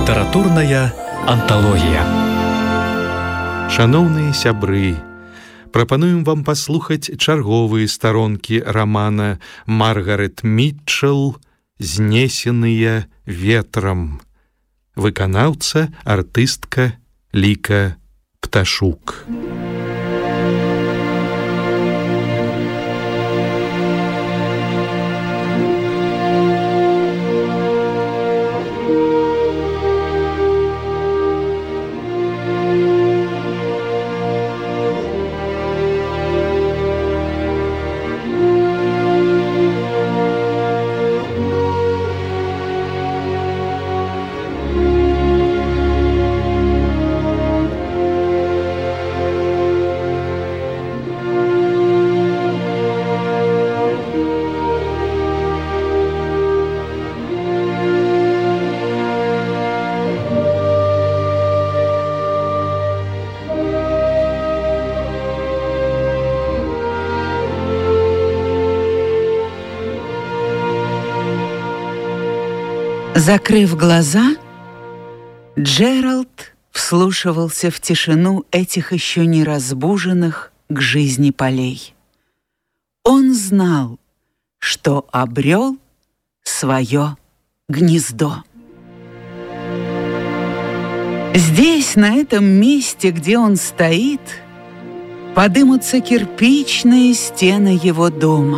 Літаратурная анталогія. Шаноўныя сябры, прапануем вам паслухаць чарговыя старонкі рамана Маргарет Мітчэл «Знесеныя ветрам». Выканаўца, артыстка Ліка Пташук. Закрыв глаза, Джеральд вслушивался в тишину этих еще не разбуженных к жизни полей. Он знал, что обрел свое гнездо. Здесь, на этом месте, где он стоит, подымутся кирпичные стены его дома.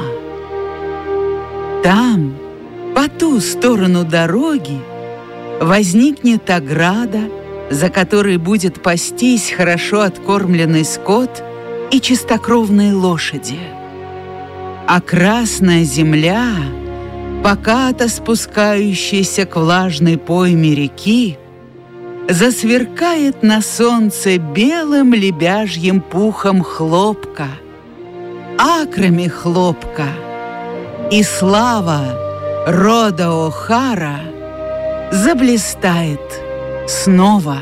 Там, по ту сторону дороги, возникнет ограда, за которой будет пастись хорошо откормленный скот и чистокровные лошади. А красная земля, покато спускающаяся к влажной пойме реки, засверкает на солнце белым лебяжьим пухом хлопка, акрами хлопка, и слава рода О'Хара заблистает снова.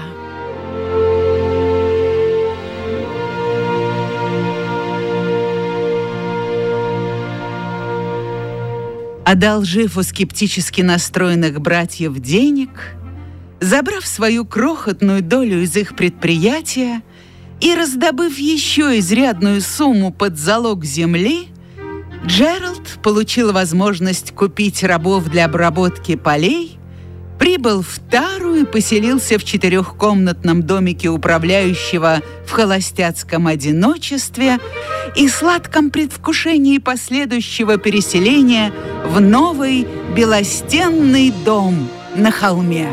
Одолжив у скептически настроенных братьев денег, забрав свою крохотную долю из их предприятия и раздобыв еще изрядную сумму под залог земли, Джеральд получил возможность купить рабов для обработки полей, прибыл в Тару и поселился в 4-комнатном домике управляющего в холостяцком одиночестве и сладком предвкушении последующего переселения в новый белостенный дом на холме.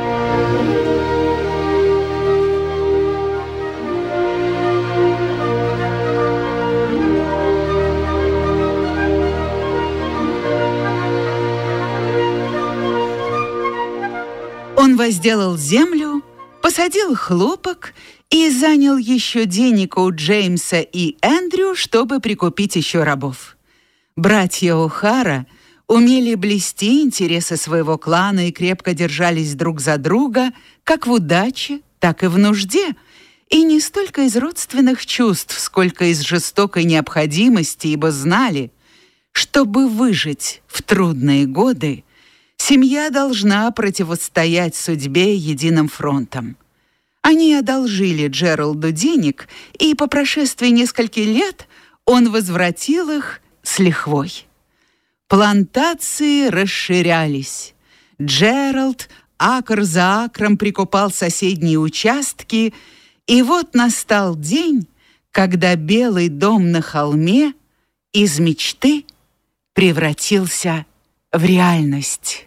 Он возделал землю, посадил хлопок и занял еще денег у Джеймса и Эндрю, чтобы прикупить еще рабов. Братья О'Хара умели блести интересы своего клана и крепко держались друг за друга, как в удаче, так и в нужде, и не столько из родственных чувств, сколько из жестокой необходимости, ибо знали, чтобы выжить в трудные годы, семья должна противостоять судьбе единым фронтом. Они одолжили Джералду денег, и по прошествии нескольких лет он возвратил их с лихвой. Плантации расширялись. Джеральд акр за акром прикупал соседние участки, и вот настал день, когда белый дом на холме из мечты превратился в реальность.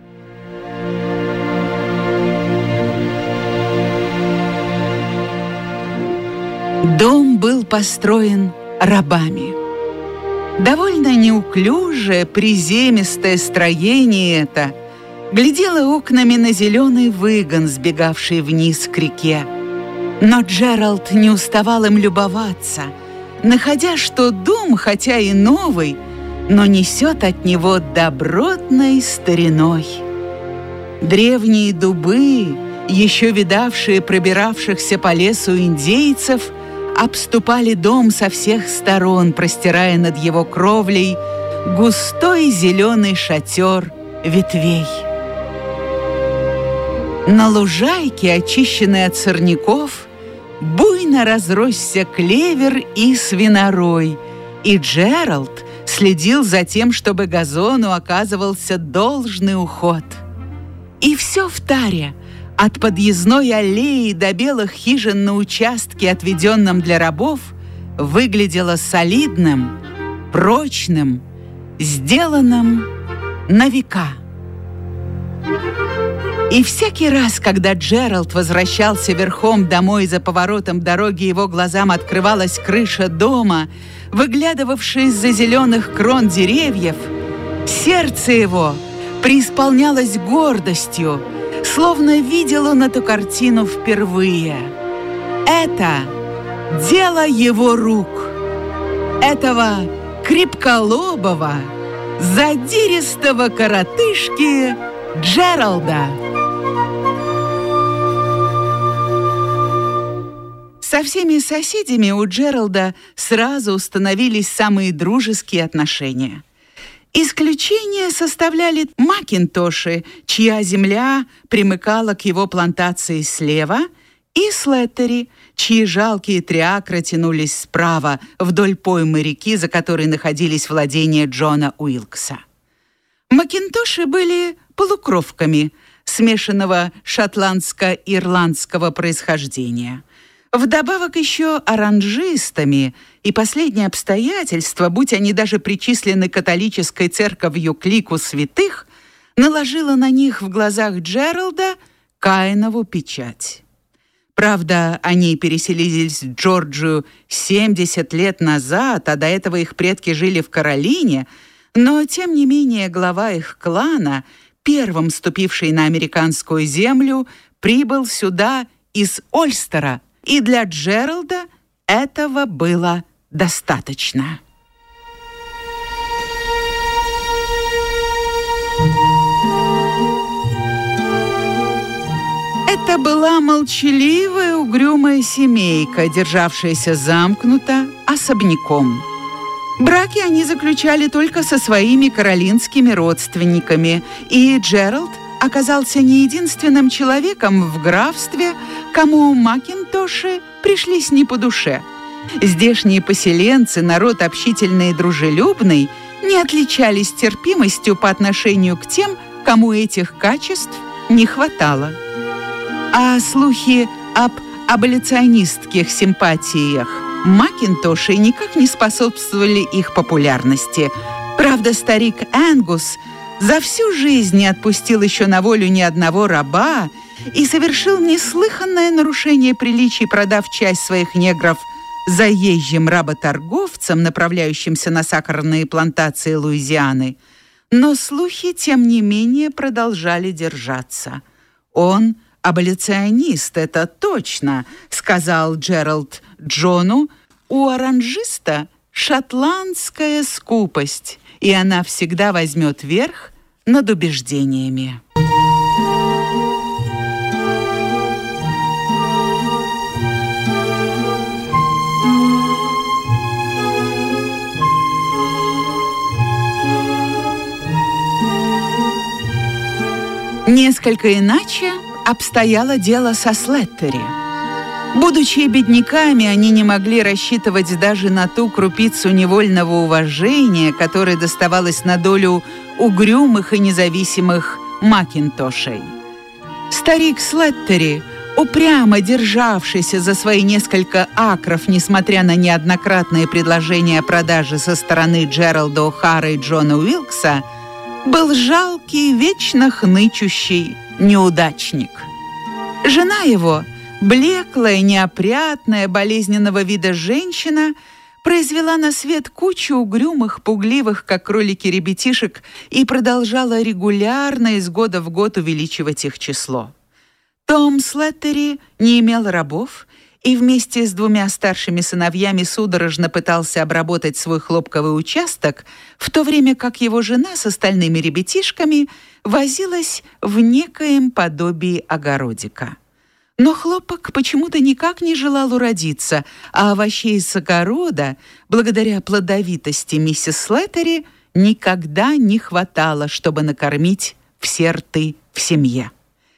Дом был построен рабами. Довольно неуклюжее, приземистое строение это глядело окнами на зеленый выгон, сбегавший вниз к реке. Но Джеральд не уставал им любоваться, находя, что дом, хотя и новый, но несет от него добротной стариной. Древние дубы, еще видавшие пробиравшихся по лесу индейцев, обступали дом со всех сторон, простирая над его кровлей густой зеленый шатер ветвей. На лужайке, очищенной от сорняков, буйно разросся клевер и свинорой, и Джеральд следил за тем, чтобы газону оказывался должный уход. И все в таре, от подъездной аллеи до белых хижин на участке, отведенном для рабов, выглядело солидным, прочным, сделанным на века. И всякий раз, когда Джеральд возвращался верхом домой, за поворотом дороги его глазам открывалась крыша дома, выглядывавшая из-за зеленых крон деревьев, сердце его преисполнялось гордостью, словно видел он эту картину впервые. Это дело его рук, этого крепколобого, задиристого коротышки Джералда. Со всеми соседями у Джералда сразу установились самые дружеские отношения. Исключение составляли Макинтоши, чья земля примыкала к его плантации слева, и Слеттери, чьи жалкие 3 акра тянулись справа вдоль поймы реки, за которой находились владения Джона Уилкса. Макинтоши были полукровками смешанного шотландско-ирландского происхождения. Вдобавок еще оранжистами, и последнее обстоятельство, будь они даже причислены католической церковью к лику святых, наложило на них в глазах Джералда Каинову печать. Правда, они переселились в Джорджию 70 лет назад, а до этого их предки жили в Каролине, но, тем не менее, глава их клана, первым ступивший на американскую землю, прибыл сюда из Ольстера, и для Джералда этого было достаточно. Это была молчаливая, угрюмая семейка, державшаяся замкнуто, особняком. Браки они заключали только со своими каролинскими родственниками, и Джеральд оказался не единственным человеком в графстве, кому Макинтоши пришлись не по душе. Здешние поселенцы, народ общительный и дружелюбный, не отличались терпимостью по отношению к тем, кому этих качеств не хватало. А слухи об аболиционистских симпатиях Макинтоши никак не способствовали их популярности. Правда, старик Энгус за всю жизнь не отпустил еще на волю ни одного раба и совершил неслыханное нарушение приличий, продав часть своих негров заезжим работорговцам, направляющимся на сахарные плантации Луизианы. Но слухи, тем не менее, продолжали держаться. «Он аболиционист, это точно», — сказал Джеральд Джону. «У оранжиста шотландская скупость, и она всегда возьмет верх над убеждениями». Несколько иначе обстояло дело со Слеттери. Будучи бедняками, они не могли рассчитывать даже на ту крупицу невольного уважения, которая доставалась на долю угрюмых и независимых Макинтошей. Старик Слеттери, упрямо державшийся за свои несколько акров, несмотря на неоднократные предложения о продаже со стороны Джералда О'Хара и Джона Уилкса, был жалкий, вечно хнычущий неудачник. Жена его, блеклая, неопрятная, болезненного вида женщина, произвела на свет кучу угрюмых, пугливых, как кролики, ребятишек и продолжала регулярно из года в год увеличивать их число. Том Слеттери не имел рабов и вместе с 2 старшими сыновьями судорожно пытался обработать свой хлопковый участок, в то время как его жена с остальными ребятишками возилась в некоем подобии огородика. Но хлопок почему-то никак не желал уродиться, а овощей с огорода, благодаря плодовитости миссис Слеттери, никогда не хватало, чтобы накормить все рты в семье.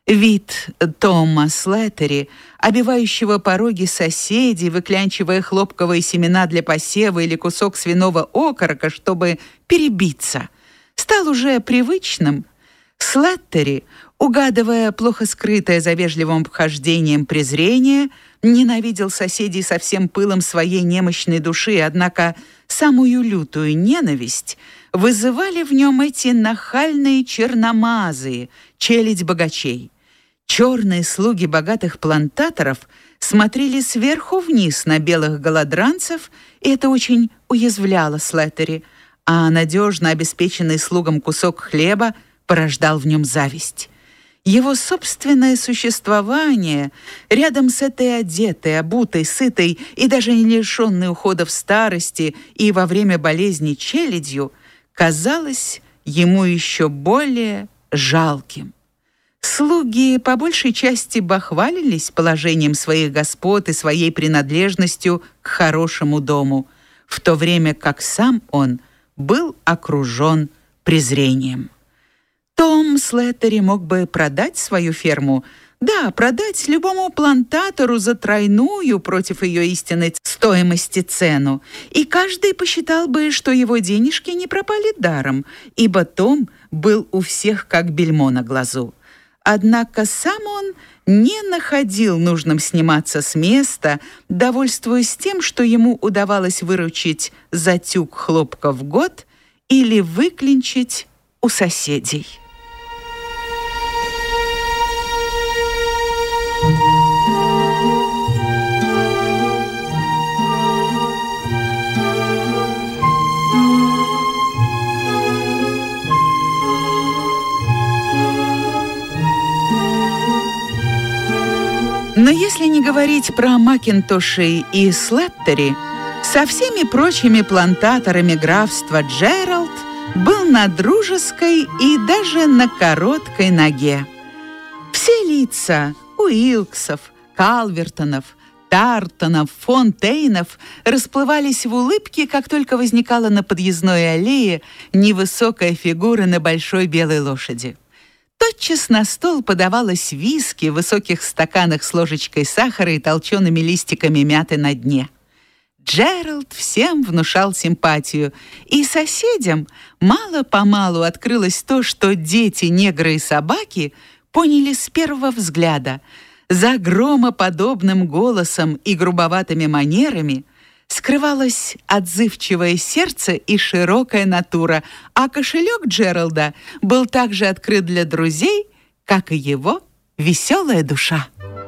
Вид Тома Слеттери, обивающего пороги соседей, выклянчивая хлопковые семена для посева или кусок свиного окорока, чтобы перебиться, стал уже привычным. Слеттери, угадывая плохо скрытое за вежливым обхождением презрение, ненавидел соседей со всем пылом своей немощной души, однако самую лютую ненависть вызывали в нем эти нахальные черномазые, челядь богачей. Черные слуги богатых плантаторов смотрели сверху вниз на белых голодранцев, и это очень уязвляло Слеттери, а надежно обеспеченный слугам кусок хлеба порождал в нем зависть. Его собственное существование рядом с этой одетой, обутой, сытой и даже не лишенной уходов старости и во время болезни челядью казалось ему еще более жалким. Слуги по большей части бахвалились положением своих господ и своей принадлежностью к хорошему дому, в то время как сам он был окружен презрением. Том Слеттери мог бы продать свою ферму, да, продать любому плантатору за тройную против ее истинной стоимости цену, и каждый посчитал бы, что его денежки не пропали даром, ибо Том был у всех как бельмо на глазу. Однако сам он не находил нужным сниматься с места, довольствуясь тем, что ему удавалось выручить за тюк хлопка в год или выклинчить у соседей. Но если не говорить про Макинтошей и Слеттери, со всеми прочими плантаторами графства Джеральд был на дружеской и даже на короткой ноге. Все лица Уилксов, Калвертонов, Тартонов, Фонтейнов расплывались в улыбке, как только возникала на подъездной аллее невысокая фигура на большой белой лошади. Тотчас на стол подавалось виски в высоких стаканах с ложечкой сахара и толчеными листиками мяты на дне. Джеральд всем внушал симпатию, и соседям мало-помалу открылось то, что дети, негры и собаки поняли с первого взгляда. За громоподобным голосом и грубоватыми манерами скрывалось отзывчивое сердце и широкая натура, а кошелек Джералда был так же открыт для друзей, как и его веселая душа.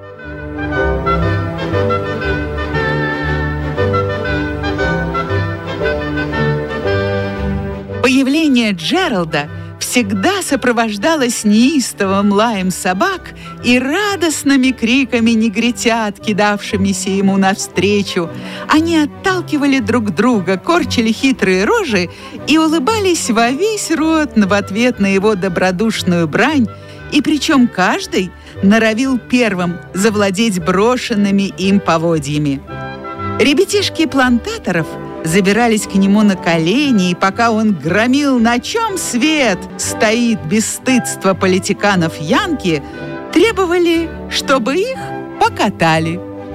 Появление Джералда всегда сопровождалось неистовым лаем собак и радостными криками негритят, кидавшимися ему навстречу. Они отталкивали друг друга, корчили хитрые рожи и улыбались во весь рот в ответ на его добродушную брань, и причем каждый норовил первым завладеть брошенными им поводьями. Ребятишки плантаторов забирались к нему на колени, и пока он громил, на чем свет стоит бесстыдство политиканов Янки, требовали, чтобы их покатали.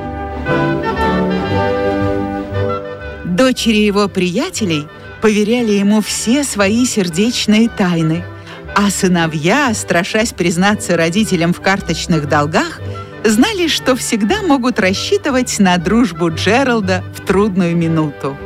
Дочери его приятелей поверяли ему все свои сердечные тайны, а сыновья, страшась признаться родителям в карточных долгах, знали, что всегда могут рассчитывать на дружбу Джералда в трудную минуту.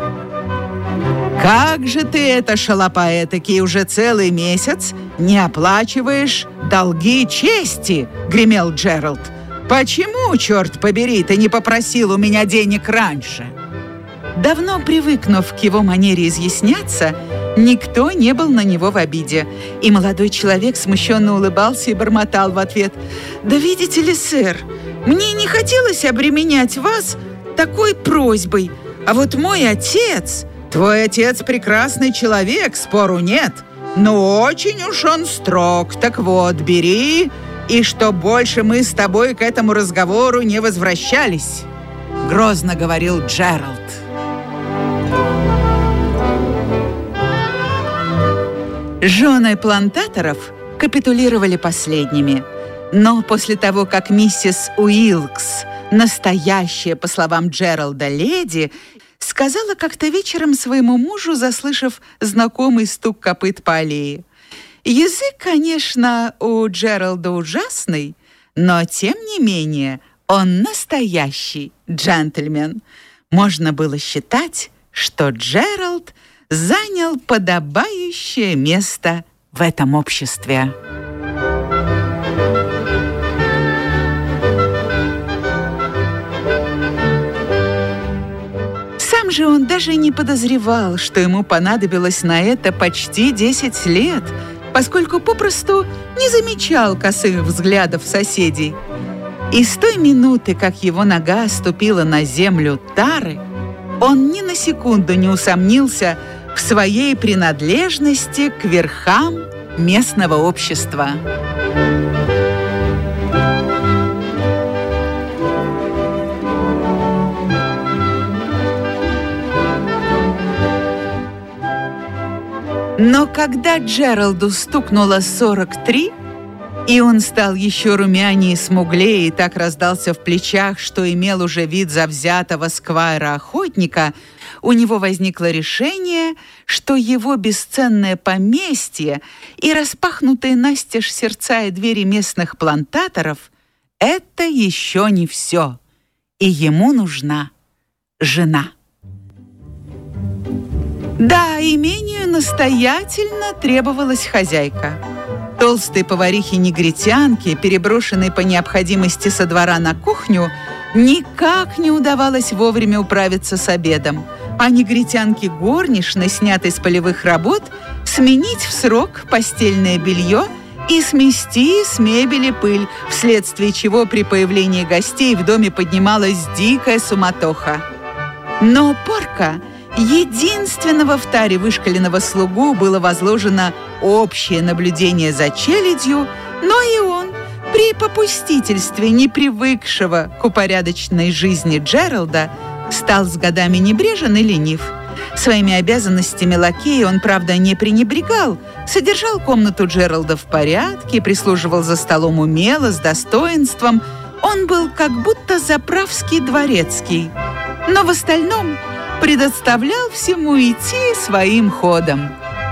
«Как же ты это, шалопа этакий, уже целый месяц не оплачиваешь долги чести?» — гремел Джеральд. «Почему, черт побери, ты не попросил у меня денег раньше?» Давно привыкнув к его манере изъясняться, никто не был на него в обиде, и молодой человек смущенно улыбался и бормотал в ответ: «Да видите ли, сэр, мне не хотелось обременять вас такой просьбой, а вот мой отец...» «Твой отец прекрасный человек, спору нет, но очень уж он строг. Так вот, бери, и что больше мы с тобой к этому разговору не возвращались», — грозно говорил Джеральд. Жены плантаторов капитулировали последними. Но после того, как миссис Уилкс, настоящая, по словам Джералда, леди, сказала как-то вечером своему мужу, заслышав знакомый стук копыт по аллее: «Язык, конечно, у Джералда ужасный, но, тем не менее, он настоящий джентльмен». Можно было считать, что Джеральд занял подобающее место в этом обществе. Сам же он даже не подозревал, что ему понадобилось на это почти 10 лет, поскольку попросту не замечал косых взглядов соседей. И с той минуты, как его нога ступила на землю Тары, он ни на секунду не усомнился в своей принадлежности к верхам местного общества. Но когда Джералду стукнуло 43, и он стал еще румянее и смуглее, и так раздался в плечах, что имел уже вид завзятого сквайра-охотника, у него возникло решение, что его бесценное поместье и распахнутые настежь сердца и двери местных плантаторов — это еще не все, и ему нужна жена. Да, имению настоятельно требовалась хозяйка. Толстой поварихе-негритянке, переброшенной по необходимости со двора на кухню, никак не удавалось вовремя управиться с обедом, а негритянке горничной, снятой с полевых работ, сменить в срок постельное белье и смести с мебели пыль, вследствие чего при появлении гостей в доме поднималась дикая суматоха. Но Порка, единственного в таре вышкаленного слугу, было возложено общее наблюдение за челядью, но и он, при попустительстве не привыкшего к упорядоченной жизни Джералда, стал с годами небрежен и ленив. Своими обязанностями лакея он, правда, не пренебрегал, содержал комнату Джералда в порядке, прислуживал за столом умело, с достоинством. Он был как будто заправский дворецкий, но в остальном предоставлял всему идти своим ходом.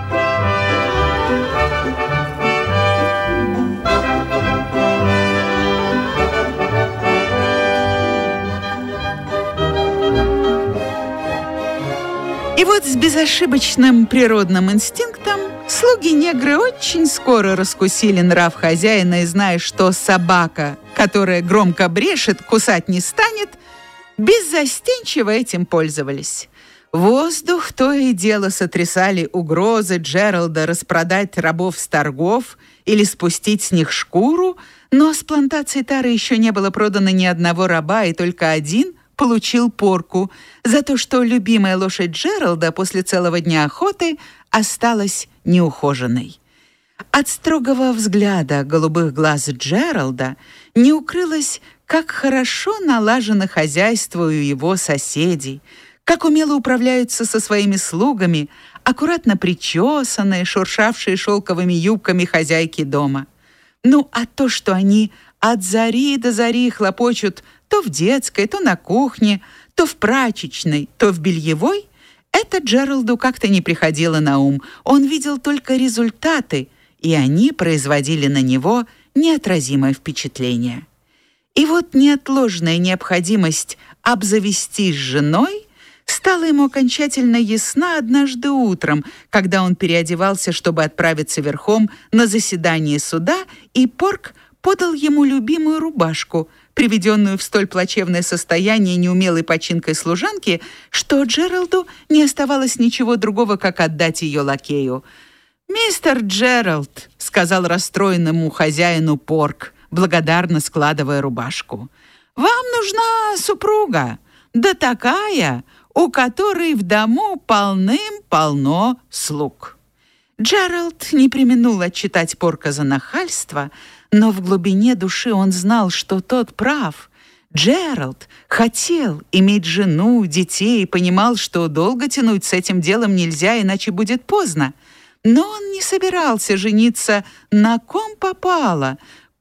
И вот с безошибочным природным инстинктом слуги-негры очень скоро раскусили нрав хозяина и, зная, что собака, которая громко брешет, кусать не станет, беззастенчиво этим пользовались. Воздух то и дело сотрясали угрозы Джералда распродать рабов с торгов или спустить с них шкуру, но с плантации тары еще не было продано ни одного раба, и только один получил порку за то, что любимая лошадь Джералда после целого дня охоты осталась неухоженной. От строгого взгляда голубых глаз Джералда не укрылось, как хорошо налажено хозяйство у его соседей, как умело управляются со своими слугами аккуратно причесанные, шуршавшие шелковыми юбками хозяйки дома. Ну, а то, что они от зари до зари хлопочут то в детской, то на кухне, то в прачечной, то в бельевой, это Джералду как-то не приходило на ум. Он видел только результаты, и они производили на него неотразимое впечатление. И вот неотложная необходимость обзавестись женой стала ему окончательно ясна однажды утром, когда он переодевался, чтобы отправиться верхом на заседание суда, и Порк подал ему любимую рубашку, приведенную в столь плачевное состояние неумелой починкой служанки, что Джералду не оставалось ничего другого, как отдать ее лакею. «Мистер Джеральд», — сказал расстроенному хозяину Порк, благодарно складывая рубашку, «вам нужна супруга, да такая, у которой в дому полным-полно слуг». Джеральд не преминул отчитать Порка за нахальство, но в глубине души он знал, что тот прав. Джеральд хотел иметь жену, детей и понимал, что долго тянуть с этим делом нельзя, иначе будет поздно. Но он не собирался жениться на ком попало.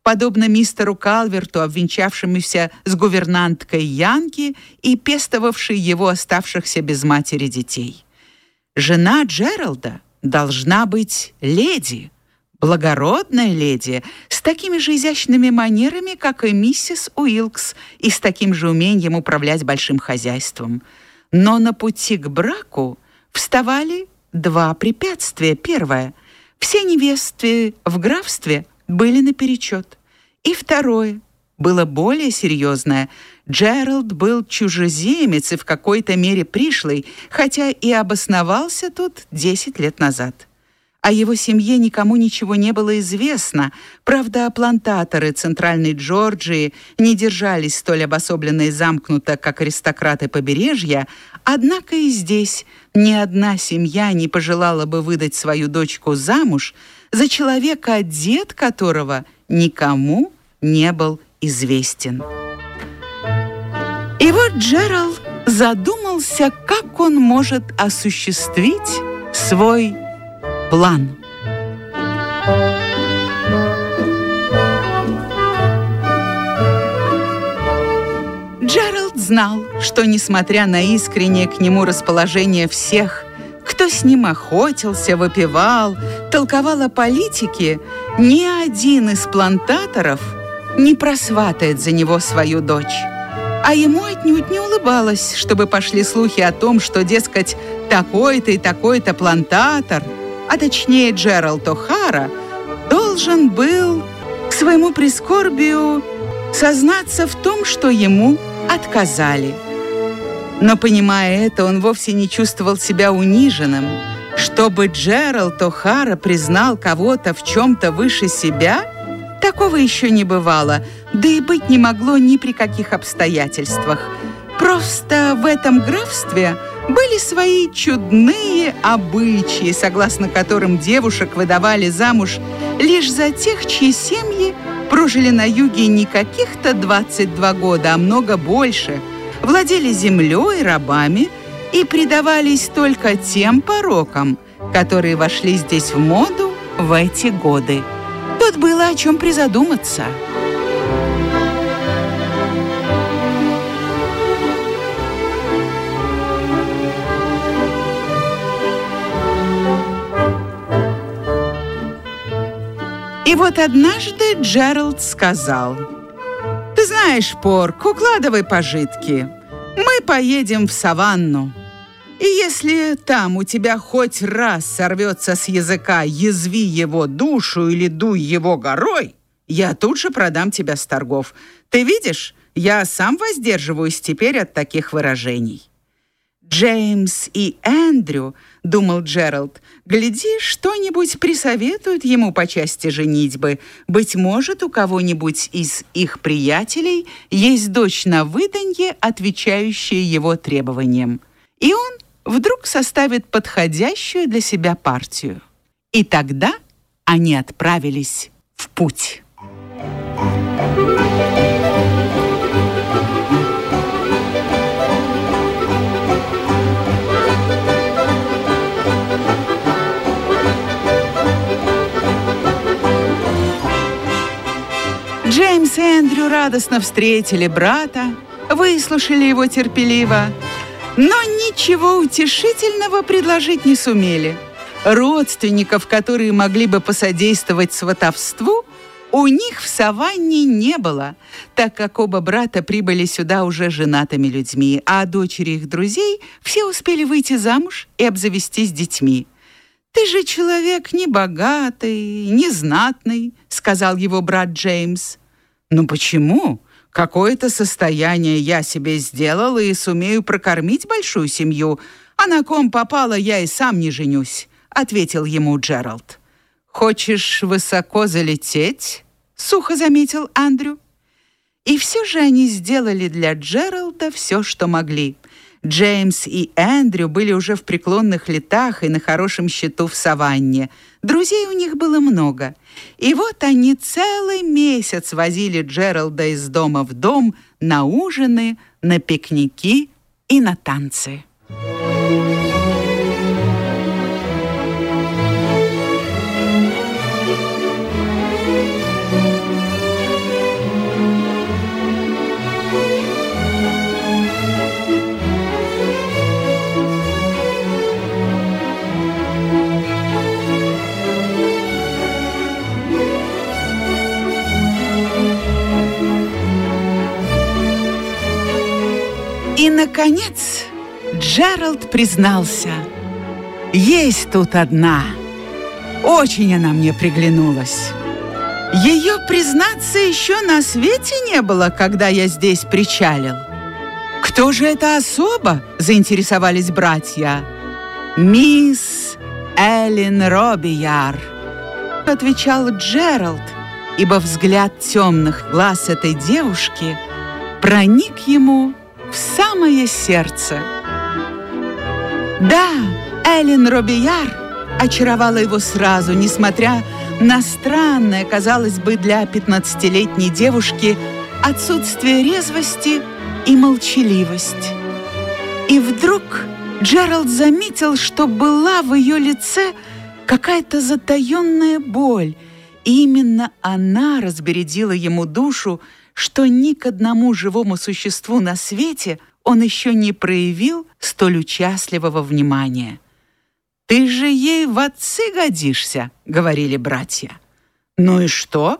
подобно мистеру Калверту, обвенчавшемуся с гувернанткой Янки и пестовавшей его оставшихся без матери детей. Жена Джералда должна быть леди, благородная леди, с такими же изящными манерами, как и миссис Уилкс, и с таким же умением управлять большим хозяйством. Но на пути к браку вставали два препятствия. Первое — все невесты в графстве были наперечет. И второе было более серьезное. Джеральд был чужеземец и в какой-то мере пришлый, хотя и обосновался тут 10 лет назад. О его семье никому ничего не было известно. Правда, плантаторы Центральной Джорджии не держались столь обособленно и замкнуто, как аристократы побережья, однако и здесь ни одна семья не пожелала бы выдать свою дочку замуж за человека, дед которого никому не был известен. И вот Джеральд задумался, как он может осуществить свой план. Джеральд знал, что, несмотря на искреннее к нему расположение всех, кто с ним охотился, выпивал, толковал о политике, ни один из плантаторов не просватает за него свою дочь. А ему отнюдь не улыбалось, чтобы пошли слухи о том, что, дескать, такой-то и такой-то плантатор, а точнее Джеральд О'Хара, должен был к своему прискорбию сознаться в том, что ему отказали. Но, понимая это, он вовсе не чувствовал себя униженным. Чтобы Джеральд О'Хара признал кого-то в чем-то выше себя, такого еще не бывало, да и быть не могло ни при каких обстоятельствах. Просто в этом графстве были свои чудные обычаи, согласно которым девушек выдавали замуж лишь за тех, чьи семьи прожили на юге не каких-то 22 года, а много больше, владели землей, рабами и предавались только тем порокам, которые вошли здесь в моду в эти годы. Тут было о чем призадуматься. И вот однажды Джеральд сказал: «Ты знаешь, Порк, укладывай пожитки. Мы поедем в саванну. И если там у тебя хоть раз сорвется с языка «язви его душу» или «дуй его горой», я тут же продам тебя с торгов. Ты видишь, я сам воздерживаюсь теперь от таких выражений». «Джеймс и Эндрю, — думал Джеральд, — гляди, что-нибудь присоветуют ему по части женитьбы. Быть может, у кого-нибудь из их приятелей есть дочь на выданье, отвечающая его требованиям. И он вдруг составит подходящую для себя партию». И тогда они отправились в путь. Джеймс и Эндрю радостно встретили брата, выслушали его терпеливо, но ничего утешительного предложить не сумели. Родственников, которые могли бы посодействовать сватовству, у них в саванне не было, так как оба брата прибыли сюда уже женатыми людьми, а дочери их друзей все успели выйти замуж и обзавестись детьми. «Ты же человек не богатый, не знатный», — сказал его брат Джеймс. «Ну почему? Какое-то состояние я себе сделал и сумею прокормить большую семью, а на ком попало, я и сам не женюсь», — ответил ему Джеральд. «Хочешь высоко залететь?» — сухо заметил Эндрю. И все же они сделали для Джеральда все, что могли. Джеймс и Эндрю были уже в преклонных летах и на хорошем счету в саванне. Друзей у них было много. И вот они целый месяц возили Джеральда из дома в дом на ужины, на пикники и на танцы. Наконец, Джеральд признался: «Есть тут одна. Очень она мне приглянулась. Ее, признаться, еще на свете не было, когда я здесь причалил». «Кто же эта особа?» — заинтересовались братья. «Мисс Эллен Робияр», — отвечал Джеральд, ибо взгляд темных глаз этой девушки проник ему в самое сердце. Да, Эллен Робияр очаровала его сразу, несмотря на странное, казалось бы, для 15-летней девушки отсутствие резвости и молчаливость. И вдруг Джеральд заметил, что была в ее лице какая-то затаенная боль, и именно она разбередила ему душу, что ни к одному живому существу на свете он еще не проявил столь участливого внимания. «Ты же ей в отцы годишься», — говорили братья. «Ну и что?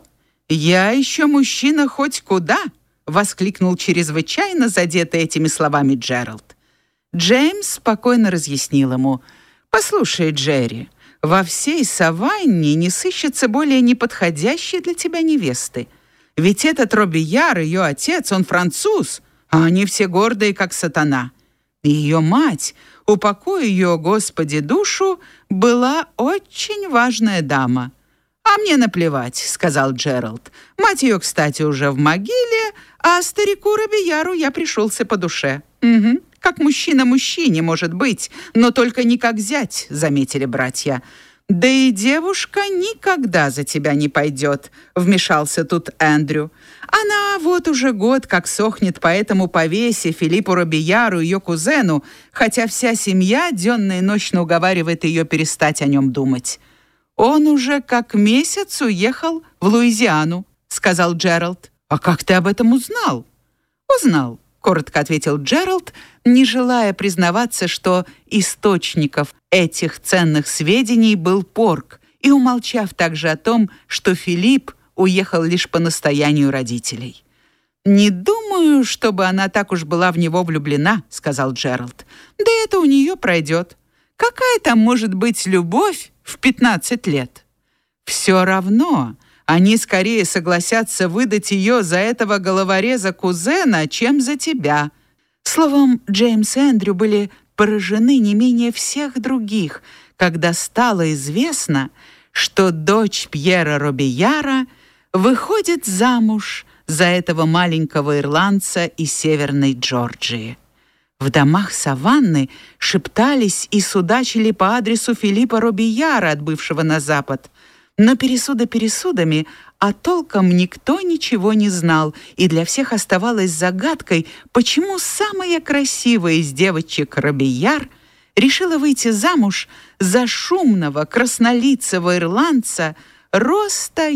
Я еще мужчина хоть куда», — воскликнул чрезвычайно задетый этими словами Джеральд. Джеймс спокойно разъяснил ему: «Послушай, Джерри, во всей саванне не сыщется более неподходящей для тебя невесты. Ведь этот Робияр, ее отец, он француз, а они все гордые, как сатана. И ее мать, упокой ее, Господи, душу, была очень важная дама». «А мне наплевать», — сказал Джеральд. «Мать ее, кстати, уже в могиле, а старику Робияру я пришелся по душе». «Угу. Как мужчина мужчине, может быть, но только не как зять», — заметили братья. «Да и девушка никогда за тебя не пойдет», — вмешался тут Эндрю. «Она вот уже год как сохнет по этому повесе Филиппу Робияру, ее кузену, хотя вся семья денно и ночно уговаривает ее перестать о нем думать». «Он уже как месяц уехал в Луизиану», — сказал Джеральд. «А как ты об этом узнал?» «Узнал», — коротко ответил Джеральд, не желая признаваться, что источников этих ценных сведений был Порк, и умолчав также о том, что Филипп уехал лишь по настоянию родителей. «Не думаю, чтобы она так уж была в него влюблена», — сказал Джеральд. «Да это у нее пройдет. Какая там может быть любовь в 15 лет? Все равно они скорее согласятся выдать ее за этого головореза-кузена, чем за тебя». Словом, Джеймс и Эндрю были поражены не менее всех других, когда стало известно, что дочь Пьера Робияра выходит замуж за этого маленького ирландца из Северной Джорджии. В домах саванны шептались и судачили по адресу Филиппа Робияра, отбывшего на запад. Но пересуды пересудами, а толком никто ничего не знал, и для всех оставалось загадкой, почему самая красивая из девочек Робияр решила выйти замуж за шумного краснолицего ирландца, роста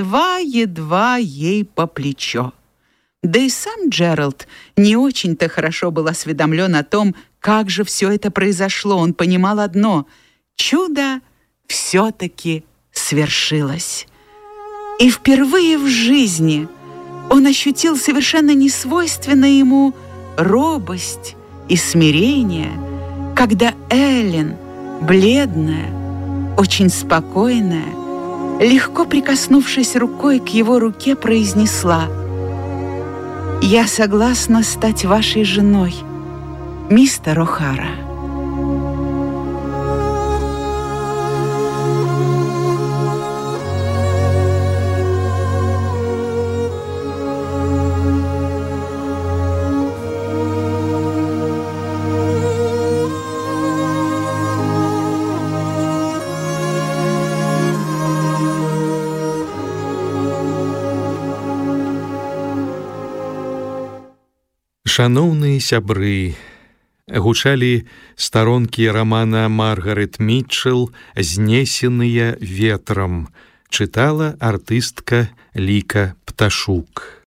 едва-едва ей по плечо. Да и сам Джеральд не очень-то хорошо был осведомлен о том, как же все это произошло. Он понимал одно — чудо все-таки свершилось. И впервые в жизни он ощутил совершенно несвойственную ему робость и смирение, когда Эллен, бледная, очень спокойная, легко прикоснувшись рукой к его руке, произнесла: «Я согласна стать вашей женой, мистер О'Хара». Шаноўныя сябры, гучалі старонкі рамана Маргарет Мітчелл «Знесеныя ветрам», чытала артыстка Ліка Пташук.